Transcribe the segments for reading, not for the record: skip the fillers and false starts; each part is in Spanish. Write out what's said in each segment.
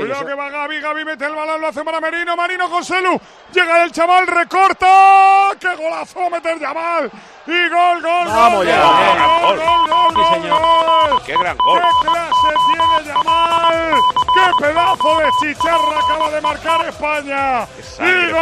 Cuidado que va Gavi, Gavi mete el balón, lo hace para Merino, Marino con Selu, llega el chaval, recorta, qué golazo va a meter Yamal, y gol, Vamos ya. gol, Qué gran gol. qué clase tiene Yamal, qué pedazo de chicharra acaba de marcar España, y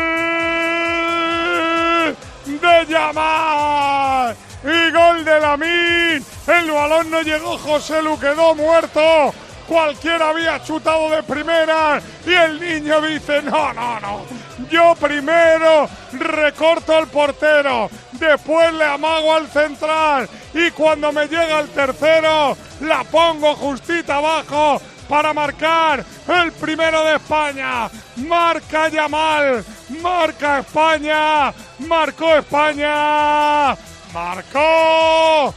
gol de Yamal, y gol de Lamine, el balón no llegó, Joselu quedó muerto, cualquiera había chutado de primera y el niño dice no, yo primero recorto al portero, después le amago al central y cuando me llega el tercero la pongo justita abajo para marcar el primero de España. Marca Yamal, marca España, marcó España, marcó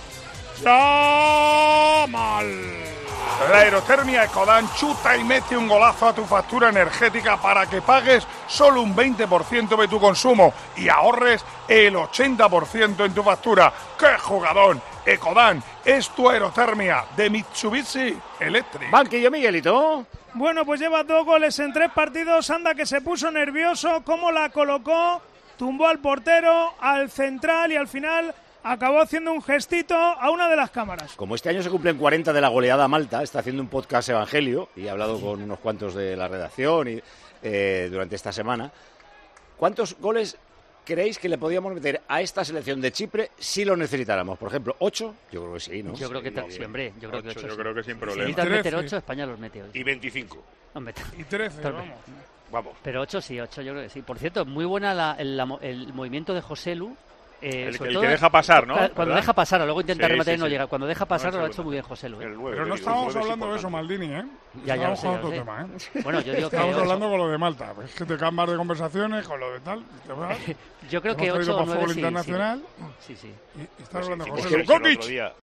Yamal. La aerotermia Ecodan chuta y mete un golazo a tu factura energética para que pagues solo un 20% de tu consumo y ahorres el 80% en tu factura. ¡Qué jugadón! Ecodan es tu aerotermia de Mitsubishi Electric. Banquillo, Miguelito. Bueno, pues lleva 2 goles en 3 partidos. Anda que se puso nervioso, cómo la colocó, tumbó al portero, al central y al final acabó haciendo un gestito a una de las cámaras. Como este año se cumplen 40 de la goleada a Malta, está haciendo un podcast Evangelio y he hablado con unos cuantos de la redacción y, durante esta semana. ¿Cuántos goles creéis que le podíamos meter a esta selección de Chipre si lo necesitáramos? Por ejemplo, 8, yo creo que sí, ¿no? Yo creo que sí, hombre. Yo creo que 8. Yo creo que sin problema. Si necesitas meter 8, España los mete hoy. Y 25. Hombre, Y 13, Vamos. pero 8 sí, 8 yo creo que sí. Por cierto, muy buena el movimiento de Joselu. El que deja pasar, ¿no? Cuando ¿verdad? deja pasar, luego intenta rematar y no sí. llega. Cuando deja pasar No, lo ha hecho muy bien Joselu. El 9, Pero no estábamos hablando de eso, Maldini, ¿eh? Ya Estábamos lo con sé, otro ya lo tema, sé. ¿eh? Bueno, yo digo que Estamos 8. hablando con lo de Malta. Es que te cambias de conversaciones con lo de tal. Te vas. Yo creo que Hemos 8 traído o para 9 fútbol sí. internacional. Sí. Y estás hablando de Hicimos José eso el otro Lukovic. día.